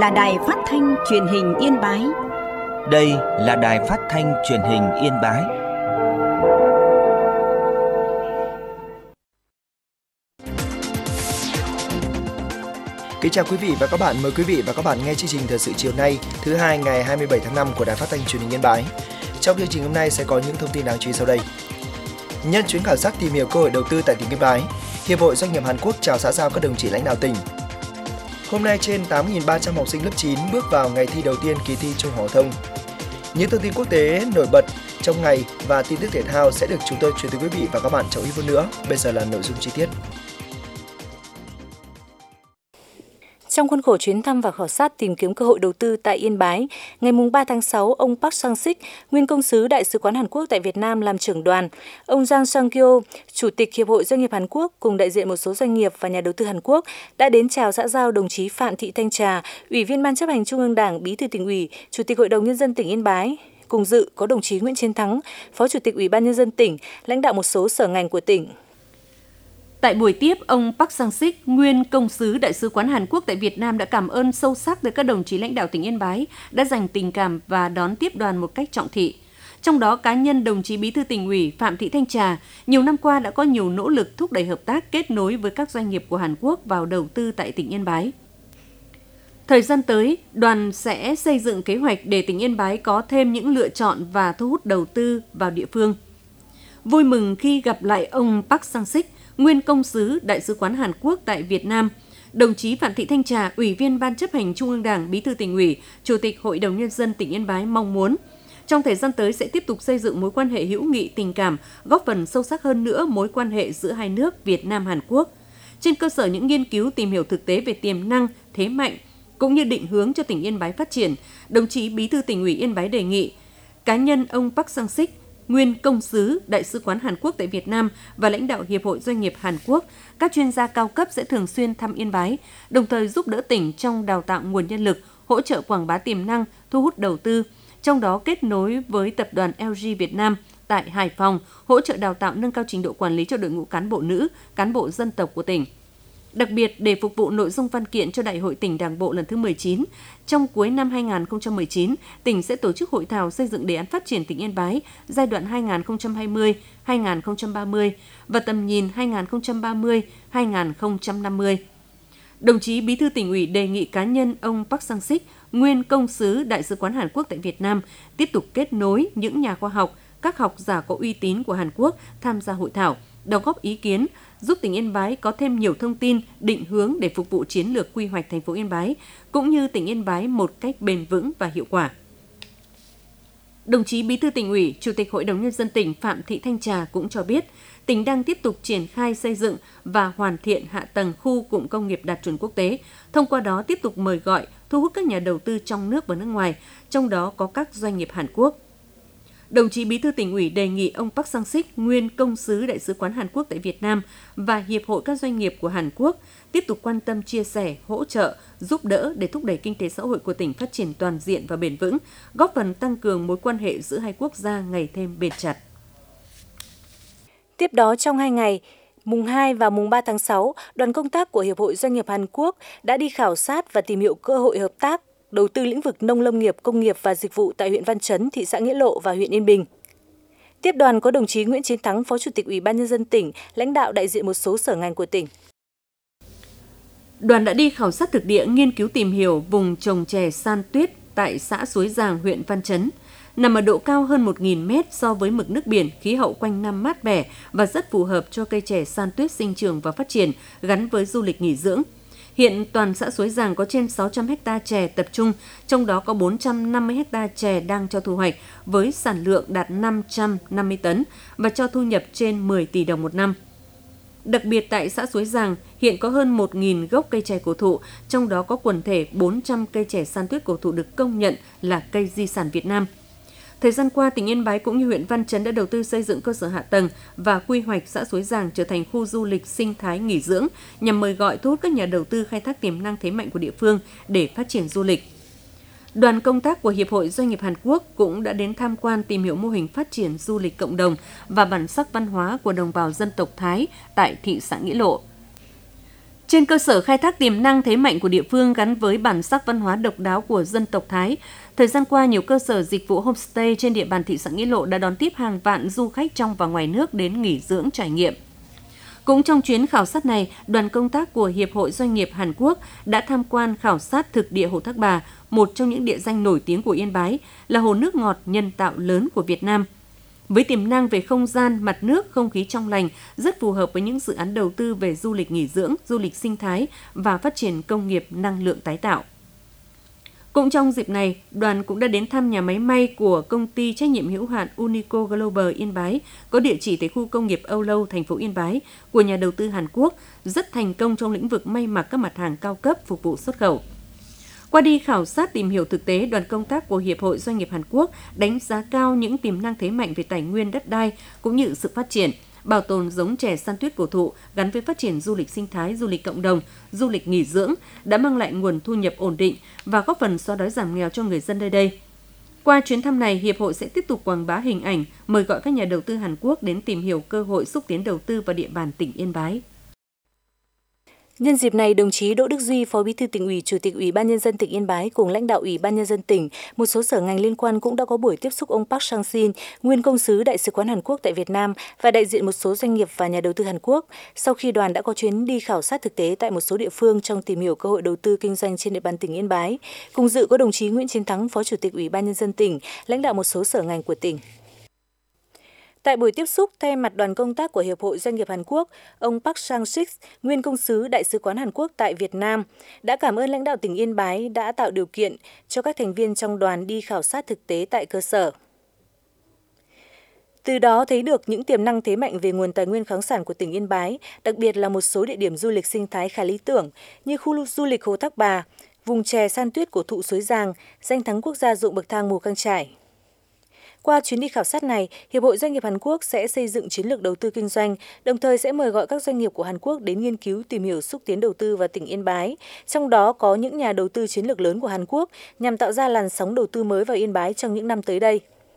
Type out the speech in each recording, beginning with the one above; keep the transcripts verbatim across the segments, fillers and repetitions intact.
là Đài Phát thanh Truyền hình Yên Bái. Đây là Đài Phát thanh Truyền hình Yên Bái. Kính chào quý vị và các bạn, mời quý vị và các bạn nghe chương trình Thời sự chiều nay, thứ hai ngày hai mươi bảy tháng năm của Đài Phát thanh Truyền hình Yên Bái. Trong chương trình hôm nay sẽ có những thông tin đáng chú ý sau đây. Nhân chuyến khảo sát tìm hiểu cơ hội đầu tư tại tỉnh Yên Bái, Hiệp hội Doanh nghiệp Hàn Quốc chào xã giao các đồng chí lãnh đạo tỉnh. Hôm nay trên tám nghìn ba trăm học sinh lớp chín bước vào ngày thi đầu tiên kỳ thi trung học phổ thông. Những thông tin quốc tế nổi bật trong ngày và tin tức thể thao sẽ được chúng tôi chuyển tới quý vị và các bạn trong ít phút nữa. Bây giờ là nội dung chi tiết. Trong khuôn khổ chuyến thăm và khảo sát tìm kiếm cơ hội đầu tư tại Yên Bái, ngày ba tháng sáu, ông Park Sang-sik, nguyên công sứ Đại sứ quán Hàn Quốc tại Việt Nam làm trưởng đoàn, ông Jang Sang-kyo, Chủ tịch Hiệp hội Doanh nghiệp Hàn Quốc cùng đại diện một số doanh nghiệp và nhà đầu tư Hàn Quốc đã đến chào xã giao đồng chí Phạm Thị Thanh Trà, Ủy viên Ban chấp hành Trung ương Đảng, Bí thư Tỉnh ủy, Chủ tịch Hội đồng Nhân dân tỉnh Yên Bái. Cùng dự có đồng chí Nguyễn Chiến Thắng, Phó Chủ tịch Ủy ban Nhân dân tỉnh, lãnh đạo một số sở ngành của tỉnh. Tại buổi tiếp, ông Park Sang-sik, nguyên công sứ Đại sứ quán Hàn Quốc tại Việt Nam đã cảm ơn sâu sắc tới các đồng chí lãnh đạo tỉnh Yên Bái đã dành tình cảm và đón tiếp đoàn một cách trọng thị. Trong đó, cá nhân đồng chí Bí thư Tỉnh ủy Phạm Thị Thanh Trà nhiều năm qua đã có nhiều nỗ lực thúc đẩy hợp tác kết nối với các doanh nghiệp của Hàn Quốc vào đầu tư tại tỉnh Yên Bái. Thời gian tới, đoàn sẽ xây dựng kế hoạch để tỉnh Yên Bái có thêm những lựa chọn và thu hút đầu tư vào địa phương. Vui mừng khi gặp lại ông Park Sang-sik, nguyên công sứ Đại sứ quán Hàn Quốc tại Việt Nam, đồng chí Phạm Thị Thanh Trà, Ủy viên Ban chấp hành Trung ương Đảng, Bí thư Tỉnh ủy, Chủ tịch Hội đồng Nhân dân tỉnh Yên Bái mong muốn trong thời gian tới sẽ tiếp tục xây dựng mối quan hệ hữu nghị tình cảm, góp phần sâu sắc hơn nữa mối quan hệ giữa hai nước Việt Nam Hàn Quốc. Trên cơ sở những nghiên cứu tìm hiểu thực tế về tiềm năng, thế mạnh cũng như định hướng cho tỉnh Yên Bái phát triển, đồng chí Bí thư Tỉnh ủy Yên Bái đề nghị cá nhân ông Park Sang-sik, nguyên công sứ Đại sứ quán Hàn Quốc tại Việt Nam và lãnh đạo Hiệp hội Doanh nghiệp Hàn Quốc, các chuyên gia cao cấp sẽ thường xuyên thăm Yên Bái, đồng thời giúp đỡ tỉnh trong đào tạo nguồn nhân lực, hỗ trợ quảng bá tiềm năng, thu hút đầu tư, trong đó kết nối với tập đoàn lờ giê Việt Nam tại Hải Phòng, hỗ trợ đào tạo nâng cao trình độ quản lý cho đội ngũ cán bộ nữ, cán bộ dân tộc của tỉnh. Đặc biệt, để phục vụ nội dung văn kiện cho Đại hội tỉnh Đảng bộ lần thứ mười chín, trong cuối năm hai nghìn không trăm mười chín, tỉnh sẽ tổ chức hội thảo xây dựng đề án phát triển tỉnh Yên Bái giai đoạn hai nghìn không trăm hai mươi đến hai nghìn không trăm ba mươi và tầm nhìn hai nghìn không trăm ba mươi đến hai nghìn không trăm năm mươi. Đồng chí Bí thư Tỉnh ủy đề nghị cá nhân ông Park Sang-sik, nguyên công sứ Đại sứ quán Hàn Quốc tại Việt Nam, tiếp tục kết nối những nhà khoa học, các học giả có uy tín của Hàn Quốc tham gia hội thảo, đóng góp ý kiến, giúp tỉnh Yên Bái có thêm nhiều thông tin, định hướng để phục vụ chiến lược quy hoạch thành phố Yên Bái, cũng như tỉnh Yên Bái một cách bền vững và hiệu quả. Đồng chí Bí thư Tỉnh ủy, Chủ tịch Hội đồng Nhân dân tỉnh Phạm Thị Thanh Trà cũng cho biết, tỉnh đang tiếp tục triển khai xây dựng và hoàn thiện hạ tầng khu cụm công nghiệp đạt chuẩn quốc tế, thông qua đó tiếp tục mời gọi, thu hút các nhà đầu tư trong nước và nước ngoài, trong đó có các doanh nghiệp Hàn Quốc. Đồng chí Bí thư Tỉnh ủy đề nghị ông Park Sang-sik, nguyên công sứ Đại sứ quán Hàn Quốc tại Việt Nam và Hiệp hội các doanh nghiệp của Hàn Quốc tiếp tục quan tâm chia sẻ, hỗ trợ, giúp đỡ để thúc đẩy kinh tế xã hội của tỉnh phát triển toàn diện và bền vững, góp phần tăng cường mối quan hệ giữa hai quốc gia ngày thêm bền chặt. Tiếp đó, trong hai ngày, mùng hai và mùng ba tháng sáu, đoàn công tác của Hiệp hội Doanh nghiệp Hàn Quốc đã đi khảo sát và tìm hiểu cơ hội hợp tác đầu tư lĩnh vực nông lâm nghiệp, công nghiệp và dịch vụ tại huyện Văn Chấn, thị xã Nghĩa Lộ và huyện Yên Bình. Tiếp đoàn có đồng chí Nguyễn Chiến Thắng, Phó Chủ tịch Ủy ban Nhân dân tỉnh, lãnh đạo đại diện một số sở ngành của tỉnh. Đoàn đã đi khảo sát thực địa, nghiên cứu tìm hiểu vùng trồng chè san tuyết tại xã Suối Giàng, huyện Văn Chấn. Nằm ở độ cao hơn một nghìn mét so với mực nước biển, khí hậu quanh năm mát mẻ và rất phù hợp cho cây chè san tuyết sinh trưởng và phát triển gắn với du lịch nghỉ dưỡng. Hiện toàn xã Suối Giàng có trên sáu trăm héc ta chè tập trung, trong đó có bốn trăm năm mươi héc ta chè đang cho thu hoạch với sản lượng đạt năm trăm năm mươi tấn và cho thu nhập trên mười tỷ đồng một năm. Đặc biệt tại xã Suối Giàng, hiện có hơn một nghìn gốc cây chè cổ thụ, trong đó có quần thể bốn trăm cây chè san tuyết cổ thụ được công nhận là cây di sản Việt Nam. Thời gian qua, tỉnh Yên Bái cũng như huyện Văn Chấn đã đầu tư xây dựng cơ sở hạ tầng và quy hoạch xã Suối Giàng trở thành khu du lịch sinh thái nghỉ dưỡng nhằm mời gọi thu hút các nhà đầu tư khai thác tiềm năng thế mạnh của địa phương để phát triển du lịch. Đoàn công tác của Hiệp hội Doanh nghiệp Hàn Quốc cũng đã đến tham quan tìm hiểu mô hình phát triển du lịch cộng đồng và bản sắc văn hóa của đồng bào dân tộc Thái tại thị xã Nghĩa Lộ. Trên cơ sở khai thác tiềm năng thế mạnh của địa phương gắn với bản sắc văn hóa độc đáo của dân tộc Thái, thời gian qua nhiều cơ sở dịch vụ homestay trên địa bàn thị xã Nghĩa Lộ đã đón tiếp hàng vạn du khách trong và ngoài nước đến nghỉ dưỡng trải nghiệm. Cũng trong chuyến khảo sát này, đoàn công tác của Hiệp hội Doanh nghiệp Hàn Quốc đã tham quan khảo sát thực địa Hồ Thác Bà, một trong những địa danh nổi tiếng của Yên Bái, là hồ nước ngọt nhân tạo lớn của Việt Nam. Với tiềm năng về không gian, mặt nước, không khí trong lành, rất phù hợp với những dự án đầu tư về du lịch nghỉ dưỡng, du lịch sinh thái và phát triển công nghiệp năng lượng tái tạo. Cũng trong dịp này, đoàn cũng đã đến thăm nhà máy may của công ty trách nhiệm hữu hạn Unico Global Yên Bái, có địa chỉ tại khu công nghiệp Âu Lâu, thành phố Yên Bái, của nhà đầu tư Hàn Quốc, rất thành công trong lĩnh vực may mặc các mặt hàng cao cấp phục vụ xuất khẩu. Qua đi khảo sát tìm hiểu thực tế, đoàn công tác của Hiệp hội Doanh nghiệp Hàn Quốc đánh giá cao những tiềm năng thế mạnh về tài nguyên đất đai cũng như sự phát triển, bảo tồn giống chè săn tuyết cổ thụ gắn với phát triển du lịch sinh thái, du lịch cộng đồng, du lịch nghỉ dưỡng đã mang lại nguồn thu nhập ổn định và góp phần xóa đói giảm nghèo cho người dân nơi đây. Qua chuyến thăm này, Hiệp hội sẽ tiếp tục quảng bá hình ảnh, mời gọi các nhà đầu tư Hàn Quốc đến tìm hiểu cơ hội xúc tiến đầu tư vào địa bàn tỉnh Yên Bái. Nhân dịp này, đồng chí Đỗ Đức Duy, Phó Bí thư Tỉnh ủy, Chủ tịch Ủy ban Nhân dân tỉnh Yên Bái cùng lãnh đạo Ủy ban Nhân dân tỉnh, một số sở ngành liên quan cũng đã có buổi tiếp xúc ông Park Sang-shin, nguyên công sứ Đại sứ quán Hàn Quốc tại Việt Nam và đại diện một số doanh nghiệp và nhà đầu tư Hàn Quốc. Sau khi đoàn đã có chuyến đi khảo sát thực tế tại một số địa phương trong tìm hiểu cơ hội đầu tư kinh doanh trên địa bàn tỉnh Yên Bái, cùng dự có đồng chí Nguyễn Chiến Thắng, Phó Chủ tịch Ủy ban Nhân dân tỉnh, lãnh đạo một số sở ngành của tỉnh. Tại buổi tiếp xúc, thay mặt đoàn công tác của Hiệp hội Doanh nghiệp Hàn Quốc, ông Park Sang-sik, nguyên công sứ Đại sứ quán Hàn Quốc tại Việt Nam, đã cảm ơn lãnh đạo tỉnh Yên Bái đã tạo điều kiện cho các thành viên trong đoàn đi khảo sát thực tế tại cơ sở. Từ đó thấy được những tiềm năng thế mạnh về nguồn tài nguyên khoáng sản của tỉnh Yên Bái, đặc biệt là một số địa điểm du lịch sinh thái khá lý tưởng như khu du lịch Hồ Thác Bà, vùng chè san tuyết cổ thụ Suối Giàng, danh thắng quốc gia ruộng bậc thang Mù Căng Chải. Qua chuyến đi khảo sát này, Hiệp hội Doanh nghiệp Hàn Quốc sẽ xây dựng chiến lược đầu tư kinh doanh, đồng thời sẽ mời gọi các doanh nghiệp của Hàn Quốc đến nghiên cứu tìm hiểu xúc tiến đầu tư vào tỉnh Yên Bái, trong đó có những nhà đầu tư chiến lược lớn của Hàn Quốc nhằm tạo ra làn sóng đầu tư mới vào Yên Bái trong những năm tới đây.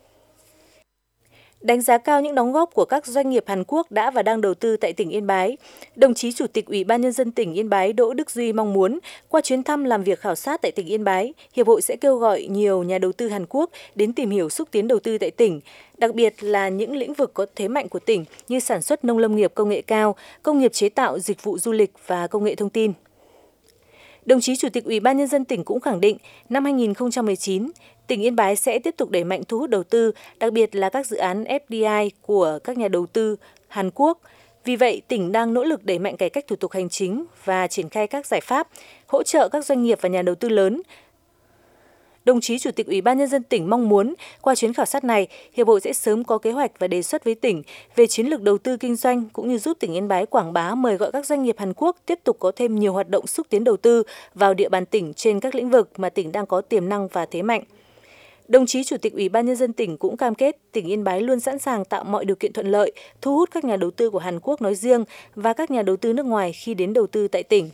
Đánh giá cao những đóng góp của các doanh nghiệp Hàn Quốc đã và đang đầu tư tại tỉnh Yên Bái, đồng chí Chủ tịch Ủy ban Nhân dân tỉnh Yên Bái Đỗ Đức Duy mong muốn, qua chuyến thăm làm việc khảo sát tại tỉnh Yên Bái, Hiệp hội sẽ kêu gọi nhiều nhà đầu tư Hàn Quốc đến tìm hiểu xúc tiến đầu tư tại tỉnh, đặc biệt là những lĩnh vực có thế mạnh của tỉnh như sản xuất nông lâm nghiệp công nghệ cao, công nghiệp chế tạo, dịch vụ du lịch và công nghệ thông tin. Đồng chí Chủ tịch Ủy ban Nhân dân tỉnh cũng khẳng định, năm hai nghìn không trăm mười chín, tỉnh Yên Bái sẽ tiếp tục đẩy mạnh thu hút đầu tư, đặc biệt là các dự án ép đê i của các nhà đầu tư Hàn Quốc. Vì vậy, tỉnh đang nỗ lực đẩy mạnh cải cách thủ tục hành chính và triển khai các giải pháp, hỗ trợ các doanh nghiệp và nhà đầu tư lớn. Đồng chí Chủ tịch Ủy ban Nhân dân tỉnh mong muốn, qua chuyến khảo sát này, Hiệp hội sẽ sớm có kế hoạch và đề xuất với tỉnh về chiến lược đầu tư kinh doanh, cũng như giúp tỉnh Yên Bái quảng bá mời gọi các doanh nghiệp Hàn Quốc tiếp tục có thêm nhiều hoạt động xúc tiến đầu tư vào địa bàn tỉnh trên các lĩnh vực mà tỉnh đang có tiềm năng và thế mạnh. Đồng chí Chủ tịch Ủy ban Nhân dân tỉnh cũng cam kết tỉnh Yên Bái luôn sẵn sàng tạo mọi điều kiện thuận lợi, thu hút các nhà đầu tư của Hàn Quốc nói riêng và các nhà đầu tư nước ngoài khi đến đầu tư tại tỉnh.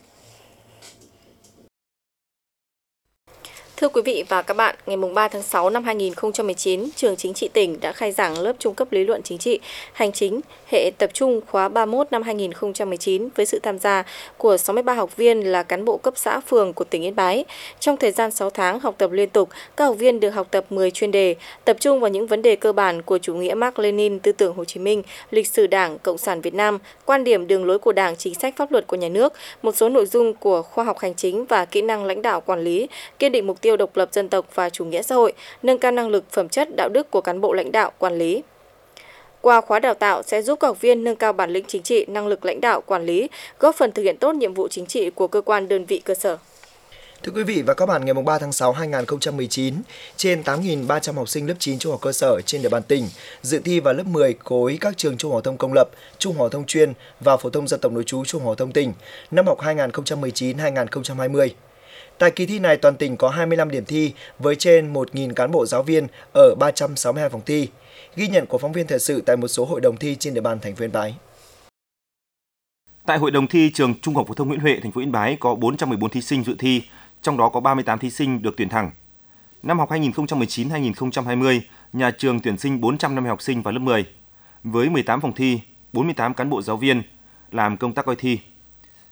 Thưa quý vị và các bạn, ngày ba tháng sáu năm hai nghìn không trăm mười chín, Trường Chính trị tỉnh đã khai giảng lớp trung cấp lý luận chính trị, hành chính, hệ tập trung khóa ba mươi mốt năm hai nghìn không trăm mười chín với sự tham gia của sáu mươi ba học viên là cán bộ cấp xã phường của tỉnh Yên Bái. Trong thời gian sáu tháng học tập liên tục, các học viên được học tập mười chuyên đề, tập trung vào những vấn đề cơ bản của chủ nghĩa Mác Lênin, tư tưởng Hồ Chí Minh, lịch sử Đảng, Cộng sản Việt Nam, quan điểm đường lối của Đảng, chính sách pháp luật của nhà nước, một số nội dung của khoa học hành chính và kỹ năng lãnh đạo quản lý, kiên định mục tiêu độc lập dân tộc và chủ nghĩa xã hội, nâng cao năng lực, phẩm chất, đạo đức của cán bộ lãnh đạo, quản lý. Qua khóa đào tạo sẽ giúp các học viên nâng cao bản lĩnh chính trị, năng lực lãnh đạo, quản lý, góp phần thực hiện tốt nhiệm vụ chính trị của cơ quan đơn vị cơ sở. Thưa quý vị và các bạn, ngày ba tháng sáu năm hai nghìn không trăm mười chín, trên tám nghìn ba trăm học sinh lớp chín trung học cơ sở trên địa bàn tỉnh dự thi vào lớp mười khối các trường trung học phổ thông công lập, trung học phổ thông chuyên và phổ thông dân tộc nội trú trung học phổ thông tỉnh năm học hai nghìn không trăm mười chín hai nghìn không trăm hai mươi. Tại kỳ thi này, toàn tỉnh có hai mươi lăm điểm thi với trên một nghìn cán bộ giáo viên ở ba trăm sáu mươi hai phòng thi. Ghi nhận của phóng viên thời sự tại một số hội đồng thi trên địa bàn thành phố Yên Bái. Tại hội đồng thi trường Trung học phổ thông Nguyễn Huệ, thành phố Yên Bái có bốn trăm mười bốn thí sinh dự thi, trong đó có ba mươi tám thí sinh được tuyển thẳng. Năm học hai nghìn không trăm mười chín hai nghìn không trăm hai mươi, nhà trường tuyển sinh bốn trăm năm mươi học sinh vào lớp mười, với mười tám phòng thi, bốn mươi tám cán bộ giáo viên làm công tác coi thi.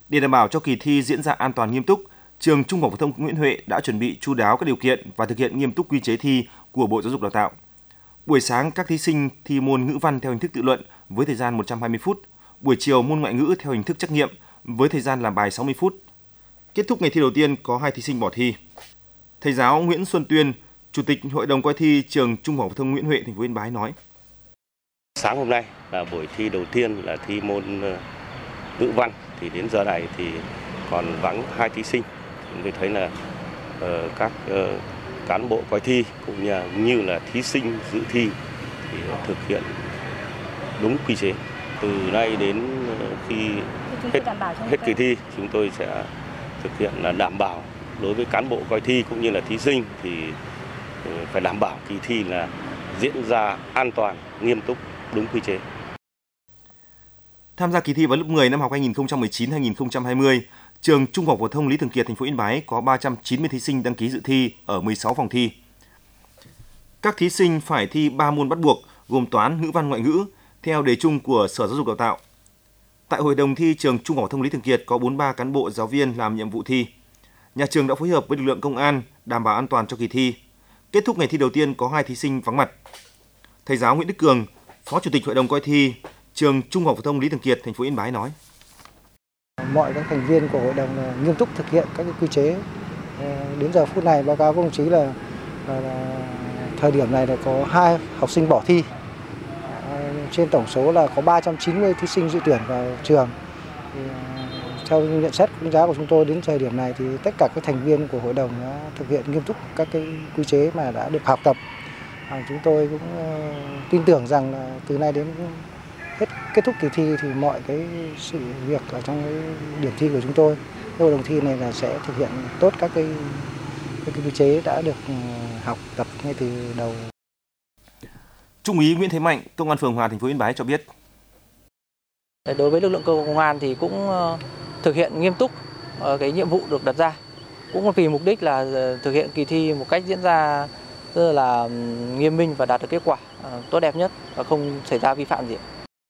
Để đảm bảo cho kỳ thi diễn ra an toàn nghiêm túc, trường Trung học phổ thông Nguyễn Huệ đã chuẩn bị chu đáo các điều kiện và thực hiện nghiêm túc quy chế thi của Bộ Giáo dục Đào tạo. Buổi sáng, các thí sinh thi môn ngữ văn theo hình thức tự luận với thời gian một trăm hai mươi phút. Buổi chiều, môn ngoại ngữ theo hình thức trắc nghiệm với thời gian làm bài sáu mươi phút. Kết thúc ngày thi đầu tiên, có hai thí sinh bỏ thi. Thầy giáo Nguyễn Xuân Tuyên, Chủ tịch Hội đồng coi thi trường Trung học phổ thông Nguyễn Huệ, thành phố Yên Bái nói: Sáng hôm nay là buổi thi đầu tiên là thi môn ngữ văn, thì đến giờ này thì còn vắng hai thí sinh. Chúng tôi thấy là uh, các uh, cán bộ coi thi cũng như, như là thí sinh dự thi thì thực hiện đúng quy chế. Từ nay đến khi hết, hết kỳ thi, chúng tôi sẽ thực hiện là đảm bảo đối với cán bộ coi thi cũng như là thí sinh thì phải đảm bảo kỳ thi là diễn ra an toàn, nghiêm túc, đúng quy chế. Tham gia kỳ thi vào lớp mười năm học hai nghìn không trăm mười chín hai nghìn không trăm hai mươi, trường Trung học phổ thông Lý Thường Kiệt, thành phố Yên Bái có ba trăm chín mươi thí sinh đăng ký dự thi ở mười sáu phòng thi. Các thí sinh phải thi ba môn bắt buộc gồm toán, ngữ văn, ngoại ngữ theo đề chung của Sở Giáo dục Đào tạo. Tại hội đồng thi, trường Trung học phổ thông Lý Thường Kiệt có bốn mươi ba cán bộ giáo viên làm nhiệm vụ thi. Nhà trường đã phối hợp với lực lượng công an đảm bảo an toàn cho kỳ thi. Kết thúc ngày thi đầu tiên có hai thí sinh vắng mặt. Thầy giáo Nguyễn Đức Cường, Phó Chủ tịch Hội đồng coi thi trường Trung học phổ thông Lý Thường Kiệt, thành phố Yên Bái nói: Mọi các thành viên của hội đồng nghiêm túc thực hiện các cái quy chế. Đến giờ phút này báo cáo các đồng chí là, là, là thời điểm này là có hai học sinh bỏ thi. Trên tổng số là có ba trăm chín mươi thí sinh dự tuyển vào trường. Thì, theo nhận xét đánh giá của chúng tôi đến thời điểm này thì tất cả các thành viên của hội đồng đã thực hiện nghiêm túc các cái quy chế mà đã được học tập. À, chúng tôi cũng uh, tin tưởng rằng là từ nay đến hết kết thúc kỳ thi thì mọi cái sự việc ở trong cái điểm thi của chúng tôi, cái hội đồng thi này là sẽ thực hiện tốt các cái, các cái quy chế đã được uh, học tập ngay từ đầu. Trung úy Nguyễn Thế Mạnh, Công an phường Hòa, thành phố Yên Bái cho biết: Đối với lực lượng công an thì cũng thực hiện nghiêm túc cái nhiệm vụ được đặt ra, cũng vì mục đích là thực hiện kỳ thi một cách diễn ra rất là nghiêm minh và đạt được kết quả tốt đẹp nhất và không xảy ra vi phạm gì.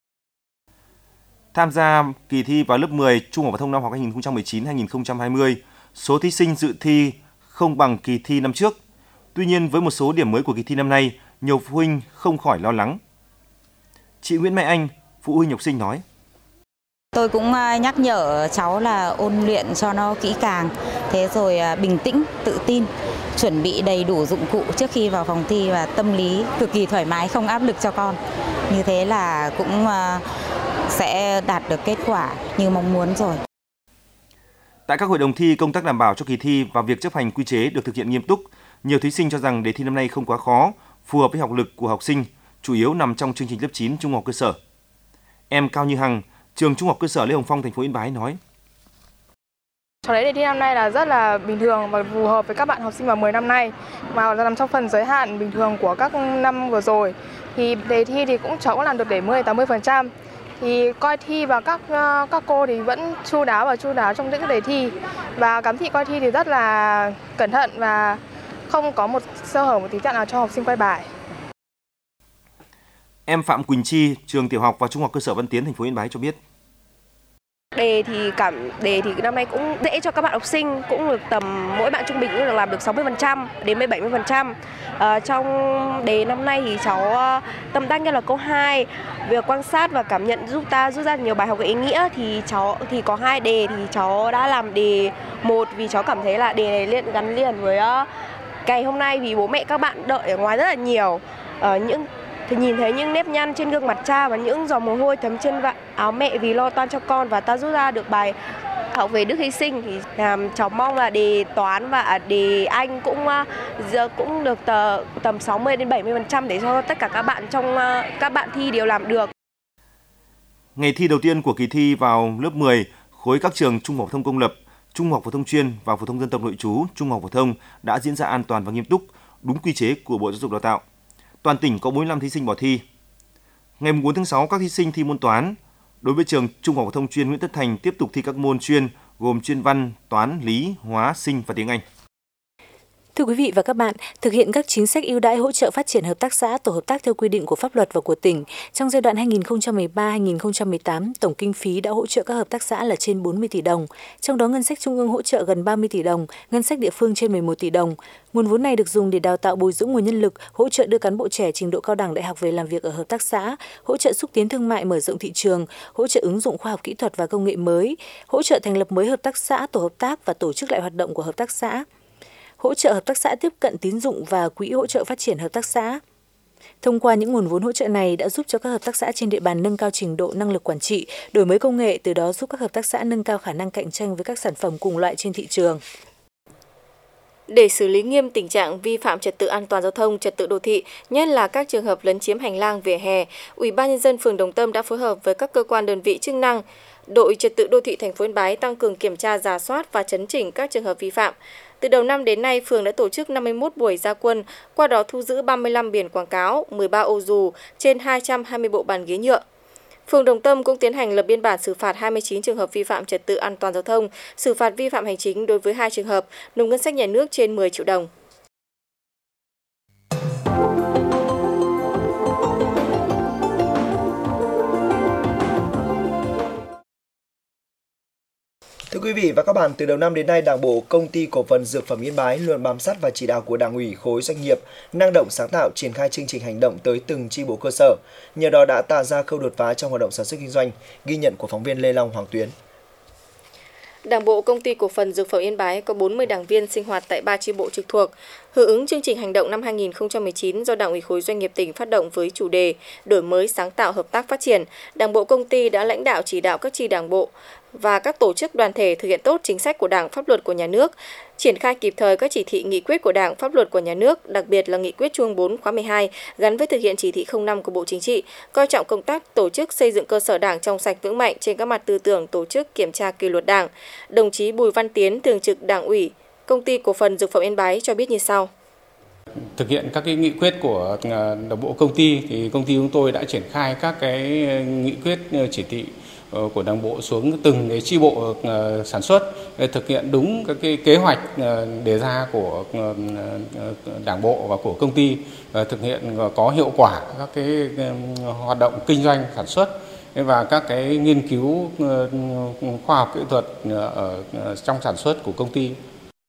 Tham gia kỳ thi vào lớp mười Trung học phổ thông năm học hai nghìn không trăm mười chín hai nghìn không trăm hai mươi, số thí sinh dự thi không bằng kỳ thi năm trước. Tuy nhiên, với một số điểm mới của kỳ thi năm nay, nhiều phụ huynh không khỏi lo lắng. Chị Nguyễn Mai Anh, phụ huynh học sinh nói: Tôi cũng nhắc nhở cháu là ôn luyện cho nó kỹ càng, thế rồi bình tĩnh, tự tin, chuẩn bị đầy đủ dụng cụ trước khi vào phòng thi và tâm lý cực kỳ thoải mái, không áp lực cho con. Như thế là cũng sẽ đạt được kết quả như mong muốn rồi. Tại các hội đồng thi, công tác đảm bảo cho kỳ thi và việc chấp hành quy chế được thực hiện nghiêm túc. Nhiều thí sinh cho rằng đề thi năm nay không quá khó, phù hợp với học lực của học sinh, chủ yếu nằm trong chương trình lớp chín trung học cơ sở. Em Cao Như Hằng, trường Trung học cơ sở Lê Hồng Phong, thành phố Yên Bái nói: Cháu thấy đề thi năm nay là rất là bình thường và phù hợp với các bạn học sinh vào mười năm nay, mà nằm trong phần giới hạn bình thường của các năm vừa rồi. Thì đề thi thì cũng cháu cũng làm được để mười đến tám mươi phần trăm. Thì coi thi và các các cô thì vẫn chu đáo và chu đáo trong những đề thi, và giám thị coi thi thì rất là cẩn thận và không có một sơ hở một tí nào cho học sinh quay bài. Em Phạm Quỳnh Chi, trường tiểu học và trung học cơ sở Văn Tiến, thành phố Yên Bái cho biết: Đề thì cảm đề thì năm nay cũng dễ cho các bạn học sinh, cũng được tầm mỗi bạn trung bình cũng được làm được sáu mươi phần trăm đến bảy mươi phần trăm. À, trong đề năm nay thì cháu tâm đắc nhất là câu hai, việc quan sát và cảm nhận giúp ta rút ra nhiều bài học có ý nghĩa. Thì cháu thì có hai đề thì cháu đã làm đề một vì cháu cảm thấy là đề này liên gắn liền với uh, ngày hôm nay, vì bố mẹ các bạn đợi ở ngoài rất là nhiều. Uh, những thì nhìn thấy những nếp nhăn trên gương mặt cha và những giọt mồ hôi thấm trên áo mẹ vì lo toan cho con, và ta rút ra được bài học về đức hy sinh. Thì um, cháu mong là đề toán và đề Anh cũng uh, cũng được tờ, tầm sáu mươi đến bảy mươi phần trăm để cho tất cả các bạn trong uh, các bạn thi đều làm được. Ngày thi đầu tiên của kỳ thi vào lớp mười, khối các trường trung học phổ thông công lập, trung học phổ thông chuyên và phổ thông dân tộc nội trú, trung học phổ thông đã diễn ra an toàn và nghiêm túc, đúng quy chế của Bộ Giáo dục Đào tạo. Toàn tỉnh có bốn mươi lăm thí sinh bỏ thi. Ngày bốn tháng sáu, các thí sinh thi môn toán. Đối với trường Trung học phổ thông chuyên Nguyễn Tất Thành tiếp tục thi các môn chuyên gồm chuyên văn, toán, lý, hóa, sinh và tiếng Anh. Thưa quý vị và các bạn, thực hiện các chính sách ưu đãi hỗ trợ phát triển hợp tác xã, tổ hợp tác theo quy định của pháp luật và của tỉnh, trong giai đoạn hai nghìn không trăm mười ba đến hai nghìn không trăm mười tám, tổng kinh phí đã hỗ trợ các hợp tác xã là trên bốn mươi tỷ đồng. Trong đó ngân sách trung ương hỗ trợ gần ba mươi tỷ đồng, ngân sách địa phương trên mười một tỷ đồng. Nguồn vốn này được dùng để đào tạo bồi dưỡng nguồn nhân lực, hỗ trợ đưa cán bộ trẻ trình độ cao đẳng đại học về làm việc ở hợp tác xã, hỗ trợ xúc tiến thương mại mở rộng thị trường, hỗ trợ ứng dụng khoa học kỹ thuật và công nghệ mới, hỗ trợ thành lập mới hợp tác xã, tổ hợp tác và tổ chức lại hoạt động của hợp tác xã, hỗ trợ hợp tác xã tiếp cận tín dụng và quỹ hỗ trợ phát triển hợp tác xã. Thông qua những nguồn vốn hỗ trợ này đã giúp cho các hợp tác xã trên địa bàn nâng cao trình độ năng lực quản trị, đổi mới công nghệ, từ đó giúp các hợp tác xã nâng cao khả năng cạnh tranh với các sản phẩm cùng loại trên thị trường. Để xử lý nghiêm tình trạng vi phạm trật tự an toàn giao thông, trật tự đô thị, nhất là các trường hợp lấn chiếm hành lang vỉa hè, Ủy ban nhân dân phường Đồng Tâm đã phối hợp với các cơ quan đơn vị chức năng, đội trật tự đô thị thành phố Yên Bái tăng cường kiểm tra, rà soát và chấn chỉnh các trường hợp vi phạm. Từ đầu năm đến nay, phường đã tổ chức năm mươi mốt buổi ra quân, qua đó thu giữ ba mươi lăm biển quảng cáo, mười ba ô dù, trên hai trăm hai mươi bộ bàn ghế nhựa. Phường Đồng Tâm cũng tiến hành lập biên bản xử phạt hai mươi chín trường hợp vi phạm trật tự an toàn giao thông, xử phạt vi phạm hành chính đối với hai trường hợp, nộp ngân sách nhà nước trên mười triệu đồng. Thưa quý vị và các bạn, từ đầu năm đến nay, Đảng bộ Công ty Cổ phần Dược phẩm Yên Bái luôn bám sát và chỉ đạo của Đảng ủy khối doanh nghiệp, năng động sáng tạo triển khai chương trình hành động tới từng chi bộ cơ sở. Nhờ đó đã tạo ra khâu đột phá trong hoạt động sản xuất kinh doanh, ghi nhận của phóng viên Lê Long Hoàng Tuyến. Đảng bộ Công ty Cổ phần Dược phẩm Yên Bái có bốn mươi đảng viên sinh hoạt tại ba chi bộ trực thuộc. Hưởng ứng chương trình hành động năm hai nghìn không trăm mười chín do Đảng ủy khối doanh nghiệp tỉnh phát động với chủ đề đổi mới sáng tạo hợp tác phát triển, Đảng bộ công ty đã lãnh đạo chỉ đạo các chi đảng bộ và các tổ chức đoàn thể thực hiện tốt chính sách của Đảng, pháp luật của nhà nước, triển khai kịp thời các chỉ thị nghị quyết của Đảng, pháp luật của nhà nước, đặc biệt là nghị quyết Trung ương bốn khóa mười hai gắn với thực hiện chỉ thị không năm của Bộ Chính trị, coi trọng công tác tổ chức xây dựng cơ sở Đảng trong sạch vững mạnh trên các mặt tư tưởng, tổ chức kiểm tra kỷ luật Đảng. Đồng chí Bùi Văn Tiến, Thường trực Đảng ủy Công ty Cổ phần Dược phẩm Yên Bái cho biết như sau. Thực hiện các cái nghị quyết của Đảng bộ công ty thì công ty chúng tôi đã triển khai các cái nghị quyết chỉ thị của Đảng bộ xuống từng cái chi bộ sản xuất để thực hiện đúng các cái kế hoạch đề ra của Đảng bộ và của công ty, thực hiện có hiệu quả các cái hoạt động kinh doanh sản xuất và các cái nghiên cứu khoa học kỹ thuật ở trong sản xuất của công ty.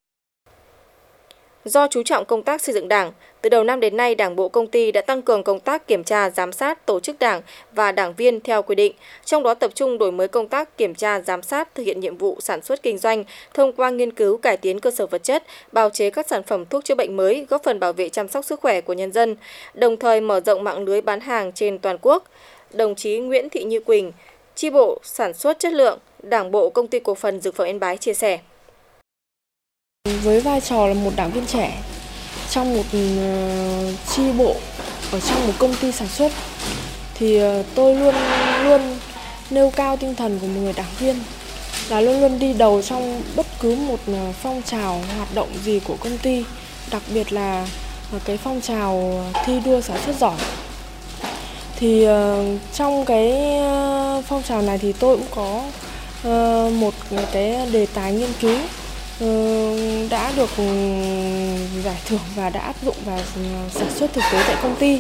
Do chú trọng công tác xây dựng Đảng, từ đầu năm đến nay, Đảng bộ công ty đã tăng cường công tác kiểm tra, giám sát tổ chức Đảng và đảng viên theo quy định, trong đó tập trung đổi mới công tác kiểm tra, giám sát thực hiện nhiệm vụ sản xuất kinh doanh thông qua nghiên cứu cải tiến cơ sở vật chất, bào chế các sản phẩm thuốc chữa bệnh mới, góp phần bảo vệ chăm sóc sức khỏe của nhân dân, đồng thời mở rộng mạng lưới bán hàng trên toàn quốc. Đồng chí Nguyễn Thị Như Quỳnh, chi bộ sản xuất chất lượng, Đảng bộ Công ty Cổ phần Dược phẩm Yên Bái chia sẻ. Với vai trò là một đảng viên trẻ trong một chi bộ ở trong một công ty sản xuất thì tôi luôn luôn nêu cao tinh thần của một người đảng viên là luôn luôn đi đầu trong bất cứ một phong trào hoạt động gì của công ty, đặc biệt là cái phong trào thi đua sản xuất giỏi. Thì trong cái phong trào này thì tôi cũng có một cái đề tài nghiên cứu đã được giải thưởng và đã áp dụng vào sản xuất thực tế tại công ty.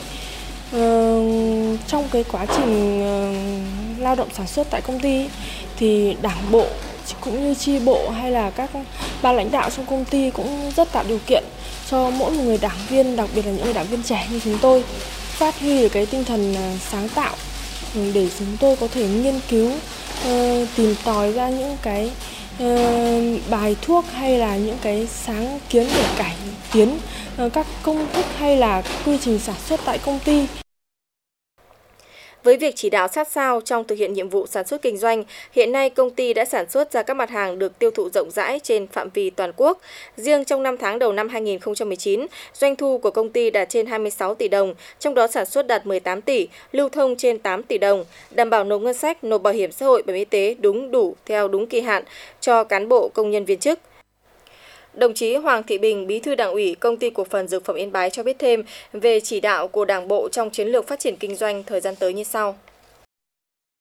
Trong cái quá trình lao động sản xuất tại công ty thì đảng bộ cũng như chi bộ hay là các ban lãnh đạo trong công ty cũng rất tạo điều kiện cho mỗi một người đảng viên, đặc biệt là những người đảng viên trẻ như chúng tôi, phát huy được cái tinh thần sáng tạo để chúng tôi có thể nghiên cứu, tìm tòi ra những cái bài thuốc hay là những cái sáng kiến để cải tiến các công thức hay là quy trình sản xuất tại công ty. Với việc chỉ đạo sát sao trong thực hiện nhiệm vụ sản xuất kinh doanh, hiện nay công ty đã sản xuất ra các mặt hàng được tiêu thụ rộng rãi trên phạm vi toàn quốc. Riêng trong năm tháng đầu năm hai nghìn không trăm mười chín, doanh thu của công ty đạt trên hai mươi sáu tỷ đồng, trong đó sản xuất đạt mười tám tỷ, lưu thông trên tám tỷ đồng, đảm bảo nộp ngân sách, nộp bảo hiểm xã hội, bảo hiểm y tế đúng đủ theo đúng kỳ hạn cho cán bộ công nhân viên chức. Đồng chí Hoàng Thị Bình, Bí thư Đảng ủy Công ty Cổ phần Dược phẩm Yên Bái cho biết thêm về chỉ đạo của Đảng bộ trong chiến lược phát triển kinh doanh thời gian tới như sau.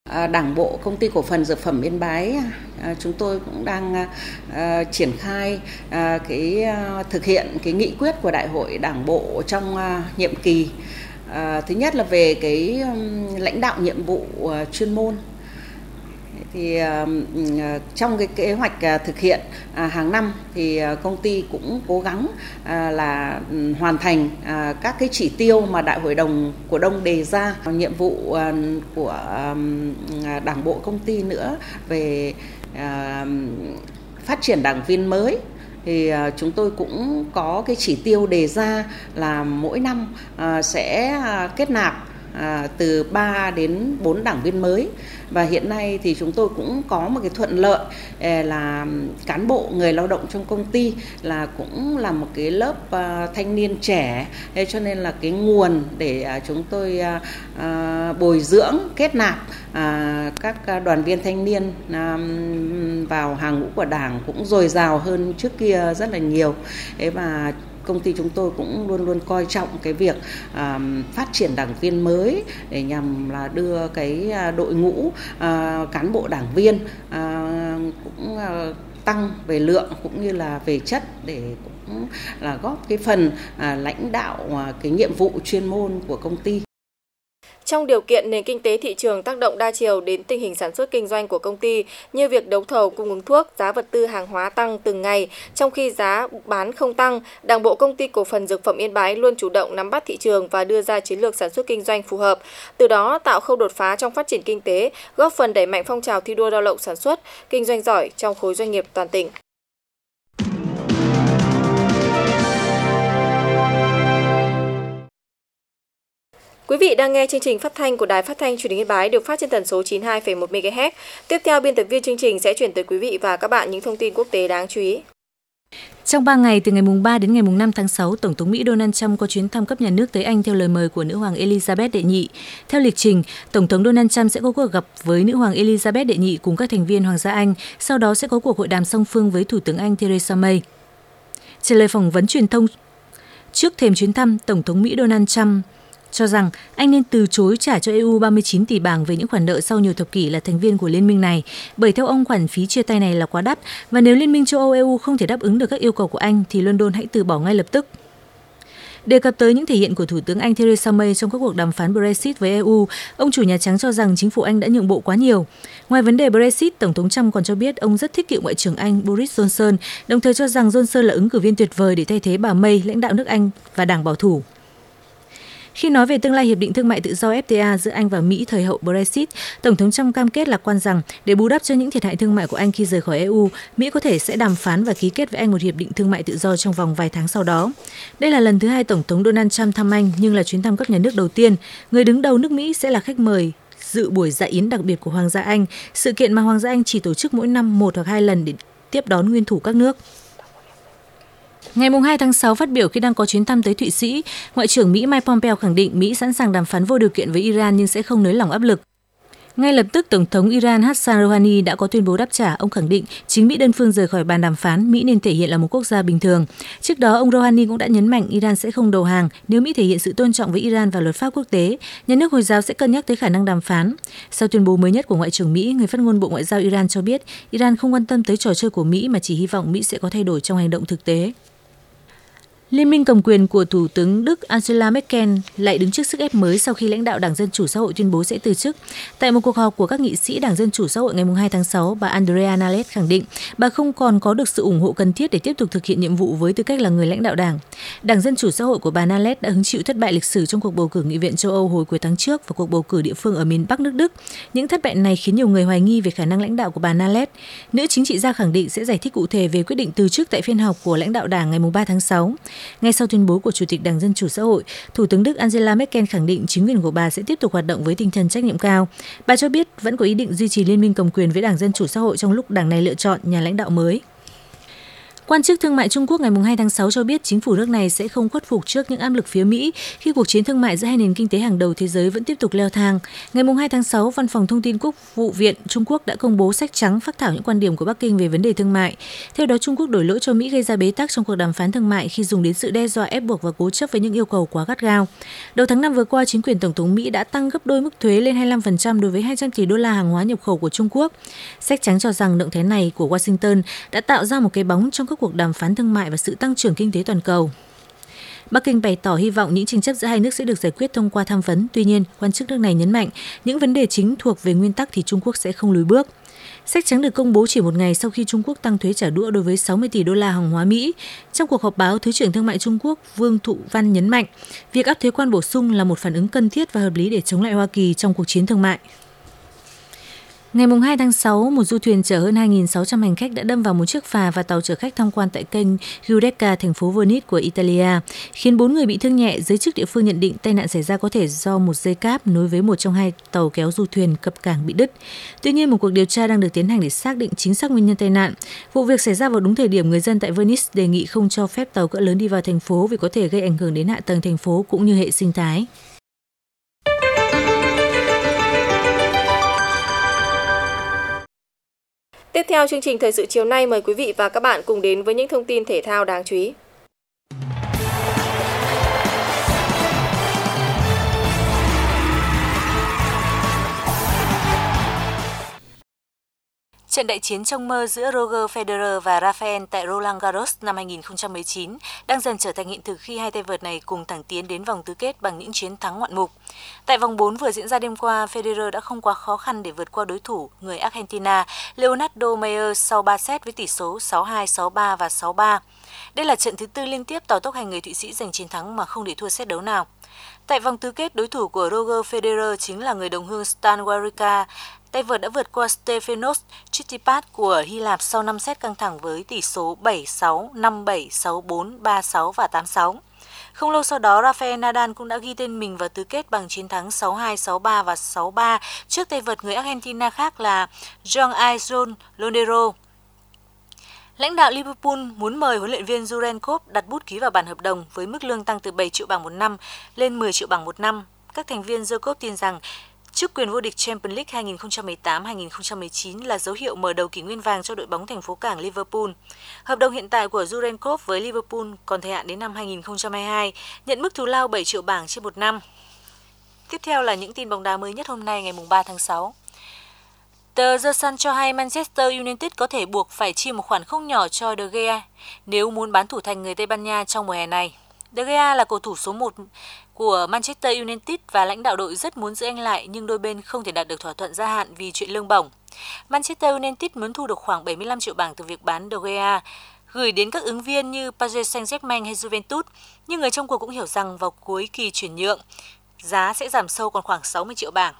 Đảng bộ Công ty Cổ phần Dược phẩm Yên Bái chúng tôi cũng đang triển khai cái thực hiện cái nghị quyết của Đại hội Đảng bộ trong nhiệm kỳ. Thứ nhất là về cái lãnh đạo nhiệm vụ chuyên môn. Thì uh, trong cái kế hoạch uh, thực hiện uh, hàng năm thì uh, công ty cũng cố gắng uh, là um, hoàn thành uh, các cái chỉ tiêu mà Đại hội đồng cổ đông đề ra. Nhiệm vụ uh, của um, Đảng bộ công ty nữa về uh, phát triển đảng viên mới thì uh, chúng tôi cũng có cái chỉ tiêu đề ra là mỗi năm uh, sẽ uh, kết nạp À, từ ba đến bốn đảng viên mới. Và hiện nay thì chúng tôi cũng có một cái thuận lợi là cán bộ người lao động trong công ty là cũng là một cái lớp uh, thanh niên trẻ, thế cho nên là cái nguồn để uh, chúng tôi uh, uh, bồi dưỡng kết nạp uh, các đoàn viên thanh niên uh, vào hàng ngũ của Đảng cũng dồi dào hơn trước kia rất là nhiều. Thế và công ty chúng tôi cũng luôn luôn coi trọng cái việc uh, phát triển đảng viên mới để nhằm là đưa cái đội ngũ uh, cán bộ đảng viên uh, cũng uh, tăng về lượng cũng như là về chất để cũng là góp cái phần uh, lãnh đạo uh, cái nhiệm vụ chuyên môn của công ty. Trong điều kiện nền kinh tế thị trường tác động đa chiều đến tình hình sản xuất kinh doanh của công ty như việc đấu thầu cung ứng thuốc, giá vật tư hàng hóa tăng từng ngày, trong khi giá bán không tăng, Đảng bộ Công ty Cổ phần Dược phẩm Yên Bái luôn chủ động nắm bắt thị trường và đưa ra chiến lược sản xuất kinh doanh phù hợp, từ đó tạo khâu đột phá trong phát triển kinh tế, góp phần đẩy mạnh phong trào thi đua lao động sản xuất, kinh doanh giỏi trong khối doanh nghiệp toàn tỉnh. Quý vị đang nghe chương trình phát thanh của Đài Phát thanh Truyền hình Yên Bái được phát trên tần số chín mươi hai phẩy một mê ga héc. Tiếp theo, biên tập viên chương trình sẽ chuyển tới quý vị và các bạn những thông tin quốc tế đáng chú ý. Trong ba ngày từ ngày ba đến ngày năm tháng sáu, Tổng thống Mỹ Donald Trump có chuyến thăm cấp nhà nước tới Anh theo lời mời của nữ hoàng Elizabeth đệ nhị. Theo lịch trình, Tổng thống Donald Trump sẽ có cuộc gặp với nữ hoàng Elizabeth đệ nhị cùng các thành viên Hoàng gia Anh, sau đó sẽ có cuộc hội đàm song phương với Thủ tướng Anh Theresa May. Trả lời phỏng vấn truyền thông trước thềm chuyến thăm, Tổng thống Mỹ Donald Trump cho rằng Anh nên từ chối trả cho e u ba mươi chín tỷ bảng về những khoản nợ sau nhiều thập kỷ là thành viên của liên minh này, bởi theo ông khoản phí chia tay này là quá đắt và nếu Liên minh châu Âu e u không thể đáp ứng được các yêu cầu của Anh thì London hãy từ bỏ ngay lập tức. Đề cập tới những thể hiện của Thủ tướng Anh Theresa May trong các cuộc đàm phán Brexit với e u, ông chủ Nhà Trắng cho rằng chính phủ Anh đã nhượng bộ quá nhiều. Ngoài vấn đề Brexit, Tổng thống Trump còn cho biết ông rất thích cựu Ngoại trưởng Anh Boris Johnson, đồng thời cho rằng Johnson là ứng cử viên tuyệt vời để thay thế bà May lãnh đạo nước Anh và đảng bảo thủ. Khi nói về tương lai hiệp định thương mại tự do ép tê a giữa Anh và Mỹ thời hậu Brexit, Tổng thống Trump cam kết lạc quan rằng để bù đắp cho những thiệt hại thương mại của Anh khi rời khỏi e u, Mỹ có thể sẽ đàm phán và ký kết với Anh một hiệp định thương mại tự do trong vòng vài tháng sau đó. Đây là lần thứ hai Tổng thống Donald Trump thăm Anh nhưng là chuyến thăm cấp nhà nước đầu tiên. Người đứng đầu nước Mỹ sẽ là khách mời dự buổi dạ yến đặc biệt của Hoàng gia Anh, sự kiện mà Hoàng gia Anh chỉ tổ chức mỗi năm một hoặc hai lần để tiếp đón nguyên thủ các nước. Ngày hai tháng sáu, phát biểu khi đang có chuyến thăm tới Thụy Sĩ, Ngoại trưởng Mỹ Mike Pompeo khẳng định Mỹ sẵn sàng đàm phán vô điều kiện với Iran nhưng sẽ không nới lỏng áp lực. Ngay lập tức, Tổng thống Iran Hassan Rouhani đã có tuyên bố đáp trả. Ông khẳng định chính Mỹ đơn phương rời khỏi bàn đàm phán, Mỹ nên thể hiện là một quốc gia bình thường. Trước đó, ông Rouhani cũng đã nhấn mạnh Iran sẽ không đầu hàng nếu Mỹ thể hiện sự tôn trọng với Iran và luật pháp quốc tế. Nhà nước Hồi giáo sẽ cân nhắc tới khả năng đàm phán. Sau tuyên bố mới nhất của Ngoại trưởng Mỹ, người phát ngôn Bộ Ngoại giao Iran cho biết Iran không quan tâm tới trò chơi của Mỹ mà chỉ hy vọng Mỹ sẽ có thay đổi trong hành động thực tế. Liên minh cầm quyền của Thủ tướng Đức Angela Merkel lại đứng trước sức ép mới sau khi lãnh đạo Đảng Dân Chủ Xã hội tuyên bố sẽ từ chức. Tại một cuộc họp của các nghị sĩ Đảng Dân Chủ Xã hội ngày hai tháng sáu, bà Andrea Nahles khẳng định bà không còn có được sự ủng hộ cần thiết để tiếp tục thực hiện nhiệm vụ với tư cách là người lãnh đạo Đảng. Đảng Dân Chủ Xã hội của bà Nahles đã hứng chịu thất bại lịch sử trong cuộc bầu cử Nghị viện châu Âu hồi cuối tháng trước và cuộc bầu cử địa phương ở miền Bắc nước Đức. Những thất bại này khiến nhiều người hoài nghi về khả năng lãnh đạo của bà Nahles. Nữ chính trị gia khẳng định sẽ giải thích cụ thể về quyết định từ chức tại phiên họp của lãnh đạo Đảng ngày ba tháng sáu. Ngay sau tuyên bố của Chủ tịch Đảng Dân Chủ Xã hội, Thủ tướng Đức Angela Merkel khẳng định chính quyền của bà sẽ tiếp tục hoạt động với tinh thần trách nhiệm cao. Bà cho biết vẫn có ý định duy trì liên minh cầm quyền với Đảng Dân Chủ Xã hội trong lúc đảng này lựa chọn nhà lãnh đạo mới. Quan chức thương mại Trung Quốc ngày hai tháng sáu cho biết chính phủ nước này sẽ không khuất phục trước những áp lực phía Mỹ khi cuộc chiến thương mại giữa hai nền kinh tế hàng đầu thế giới vẫn tiếp tục leo thang. Ngày hai tháng sáu, Văn phòng Thông tin Quốc vụ viện Trung Quốc đã công bố sách trắng phác thảo những quan điểm của Bắc Kinh về vấn đề thương mại. Theo đó, Trung Quốc đổ lỗi cho Mỹ gây ra bế tắc trong cuộc đàm phán thương mại khi dùng đến sự đe dọa, ép buộc và cố chấp với những yêu cầu quá gắt gao. Đầu tháng năm vừa qua, chính quyền Tổng thống Mỹ đã tăng gấp đôi mức thuế lên hai mươi lăm phần trăm đối với hai trăm tỷ đô la hàng hóa nhập khẩu của Trung Quốc. Sách trắng cho rằng động thái này của Washington đã tạo ra một cái bóng trong các cuộc đàm phán thương mại và sự tăng trưởng kinh tế toàn cầu. Bắc Kinh bày tỏ hy vọng những tranh chấp giữa hai nước sẽ được giải quyết thông qua tham vấn. Tuy nhiên, quan chức nước này nhấn mạnh những vấn đề chính thuộc về nguyên tắc thì Trung Quốc sẽ không lùi bước. Sách trắng được công bố chỉ một ngày sau khi Trung Quốc tăng thuế trả đũa đối với sáu mươi tỷ đô la hàng hóa Mỹ. Trong cuộc họp báo, Thứ trưởng Thương mại Trung Quốc Vương Thụ Văn nhấn mạnh việc áp thuế quan bổ sung là một phản ứng cần thiết và hợp lý để chống lại Hoa Kỳ trong cuộc chiến thương mại. Ngày hai tháng sáu, một du thuyền chở hơn hai nghìn sáu trăm hành khách đã đâm vào một chiếc phà và tàu chở khách tham quan tại kênh Giudecca, thành phố Venice của Italia, khiến bốn người bị thương nhẹ. Giới chức địa phương nhận định tai nạn xảy ra có thể do một dây cáp nối với một trong hai tàu kéo du thuyền cập cảng bị đứt. Tuy nhiên, một cuộc điều tra đang được tiến hành để xác định chính xác nguyên nhân tai nạn. Vụ việc xảy ra vào đúng thời điểm người dân tại Venice đề nghị không cho phép tàu cỡ lớn đi vào thành phố vì có thể gây ảnh hưởng đến hạ tầng thành phố cũng như hệ sinh thái. Tiếp theo chương trình thời sự chiều nay, mời quý vị và các bạn cùng đến với những thông tin thể thao đáng chú ý. Trận đại chiến trong mơ giữa Roger Federer và Rafael tại Roland Garros năm hai nghìn không trăm mười chín đang dần trở thành hiện thực khi hai tay vợt này cùng thẳng tiến đến vòng tứ kết bằng những chiến thắng ngoạn mục. Tại vòng bốn vừa diễn ra đêm qua, Federer đã không quá khó khăn để vượt qua đối thủ người Argentina Leonardo Mayer sau ba set với tỷ số sáu hai, sáu ba và sáu ba. Đây là trận thứ tư liên tiếp tàu tốc hành người Thụy Sĩ giành chiến thắng mà không để thua set đấu nào. Tại vòng tứ kết, đối thủ của Roger Federer chính là người đồng hương Stan Wawrinka. Tay vợt đã vượt qua Stefanos Tsitsipas của Hy Lạp sau năm set căng thẳng với tỷ số bảy sáu, năm bảy, sáu bốn, ba sáu và tám sáu. Không lâu sau đó, Rafael Nadal cũng đã ghi tên mình vào tứ kết bằng chiến thắng sáu hai, sáu ba và sáu ba trước tay vợt người Argentina khác là João Lonero. Lãnh đạo Liverpool muốn mời huấn luyện viên Jurgen Klopp đặt bút ký vào bản hợp đồng với mức lương tăng từ bảy triệu bảng một năm lên mười triệu bảng một năm. Các thành viên The Klopp tin rằng chức quyền vô địch Champions League hai nghìn không trăm mười tám hai nghìn không trăm mười chín là dấu hiệu mở đầu kỷ nguyên vàng cho đội bóng thành phố cảng Liverpool. Hợp đồng hiện tại của Jurgen Klopp với Liverpool còn thời hạn đến năm hai nghìn không trăm hai mươi hai, nhận mức thù lao bảy triệu bảng trên một năm. Tiếp theo là những tin bóng đá mới nhất hôm nay ngày ba tháng sáu. Tờ The Sun cho hay Manchester United có thể buộc phải chi một khoản không nhỏ cho De Gea nếu muốn bán thủ thành người Tây Ban Nha trong mùa hè này. De Gea là cầu thủ số một của Manchester United và lãnh đạo đội rất muốn giữ anh lại, nhưng đôi bên không thể đạt được thỏa thuận gia hạn vì chuyện lương bổng. Manchester United muốn thu được khoảng bảy mươi lăm triệu bảng từ việc bán De Gea, gửi đến các ứng viên như Paris Saint-Germain hay Juventus, nhưng người trong cuộc cũng hiểu rằng vào cuối kỳ chuyển nhượng, giá sẽ giảm sâu còn khoảng sáu mươi triệu bảng.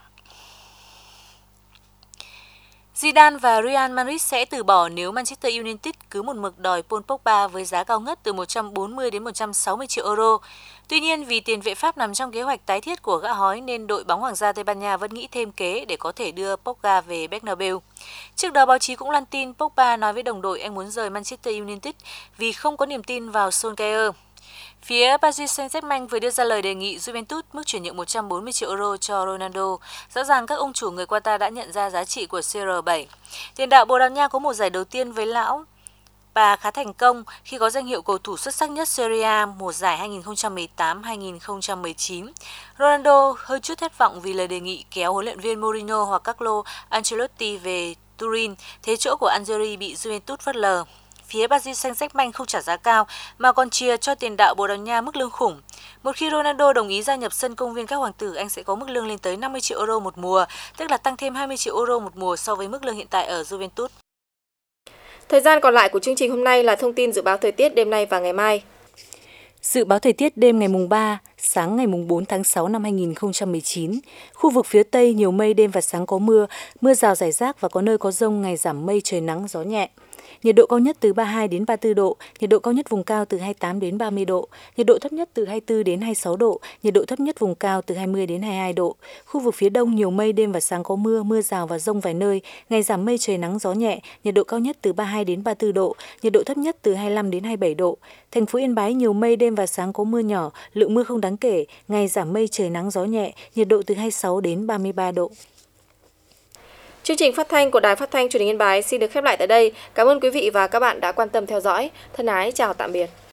Zidane và Real Madrid sẽ từ bỏ nếu Manchester United cứ một mực đòi Paul Pogba với giá cao ngất từ một trăm bốn mươi đến một trăm sáu mươi triệu euro. Tuy nhiên, vì tiền vệ Pháp nằm trong kế hoạch tái thiết của gã hói nên đội bóng Hoàng gia Tây Ban Nha vẫn nghĩ thêm kế để có thể đưa Pogba về Bernabeu. Trước đó, báo chí cũng loan tin Pogba nói với đồng đội anh muốn rời Manchester United vì không có niềm tin vào Solskjaer. Phía Paris Saint-Germain vừa đưa ra lời đề nghị Juventus mức chuyển nhượng một trăm bốn mươi triệu euro cho Ronaldo. Rõ ràng các ông chủ người Qatar đã nhận ra giá trị của xê rờ bảy. Tiền đạo Bồ Đào Nha có một giải đầu tiên với lão bà khá thành công khi có danh hiệu cầu thủ xuất sắc nhất Serie A mùa giải hai nghìn không trăm mười tám hai nghìn không trăm mười chín. Ronaldo hơi chút thất vọng vì lời đề nghị kéo huấn luyện viên Mourinho hoặc Carlo Ancelotti về Turin, thế chỗ của Algeria bị Juventus phớt lờ. Phía Paris Saint-Germain không trả giá cao mà còn chia cho tiền đạo Bồ Đào Nha mức lương khủng. Một khi Ronaldo đồng ý gia nhập sân công viên các hoàng tử, anh sẽ có mức lương lên tới năm mươi triệu euro một mùa, tức là tăng thêm hai mươi triệu euro một mùa so với mức lương hiện tại ở Juventus. Thời gian còn lại của chương trình hôm nay là thông tin dự báo thời tiết đêm nay và ngày mai. Dự báo thời tiết đêm ngày mùng ba, sáng ngày mùng bốn tháng sáu năm hai nghìn không trăm mười chín. Khu vực phía Tây nhiều mây, đêm và sáng có mưa, mưa rào rải rác và có nơi có dông, ngày giảm mây, trời nắng, gió nhẹ. nhiệt độ cao nhất từ ba mươi hai đến ba mươi tư độ, nhiệt độ cao nhất vùng cao từ hai mươi tám đến ba mươi độ, nhiệt độ thấp nhất từ hai mươi tư đến hai mươi sáu độ, nhiệt độ thấp nhất vùng cao từ hai mươi đến hai mươi hai độ. Khu vực phía đông nhiều mây, đêm và sáng có mưa, mưa rào và dông vài nơi, ngày giảm mây trời nắng gió nhẹ, nhiệt độ cao nhất từ ba mươi hai đến ba mươi tư độ, nhiệt độ thấp nhất từ hai mươi lăm đến hai mươi bảy độ. Thành phố Yên Bái nhiều mây, đêm và sáng có mưa nhỏ, lượng mưa không đáng kể, ngày giảm mây trời nắng gió nhẹ, nhiệt độ từ hai mươi sáu đến ba mươi ba độ. Chương trình phát thanh của Đài Phát thanh Truyền hình Yên Bái xin được khép lại tại đây. Cảm ơn quý vị và các bạn đã quan tâm theo dõi. Thân ái chào tạm biệt.